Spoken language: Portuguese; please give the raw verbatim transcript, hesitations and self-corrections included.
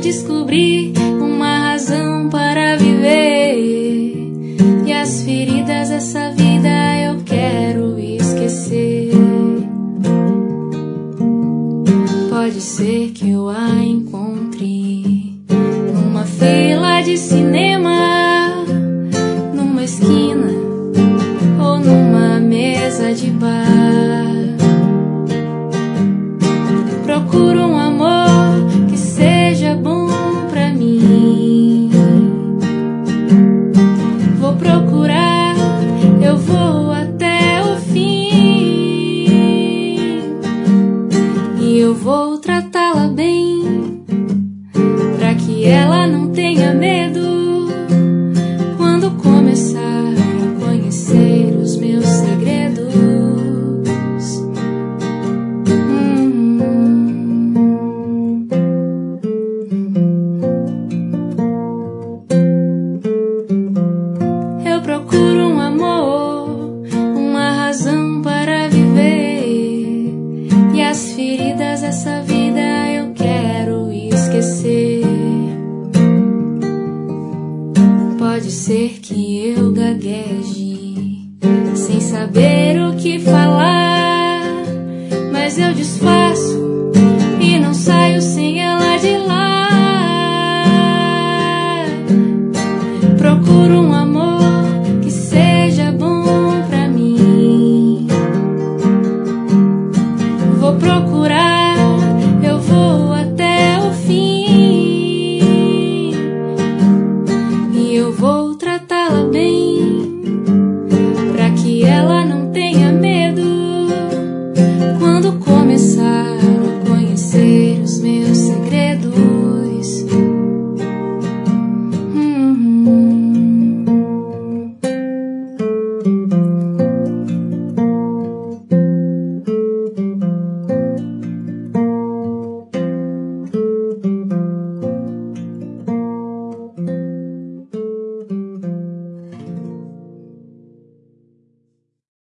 descobri uma razão para viver, e as feridas dessa vida eu quero esquecer. Pode ser que eu a encontre numa fila de cinema, numa esquina ou numa mesa de bar. Procuro um amor que seja bom pra mim. Vou procurar, eu vou até o fim, e eu vou tratá-la bem, pra que ela não tenha medo quando começar a conhecer os meus segredos. Eu procuro um amor, uma razão para viver, e as feridas dessa vida eu quero esquecer. Pode ser que eu gagueje sem saber o que falar, mas eu disfarço e não saio sem ela de lá. Procuro um amor que seja bom pra mim. Vou procurar, eu vou até o fim, e eu vou tratá-la bem, pra que ela não tenha medo quando começar a conhecer os meus segredos.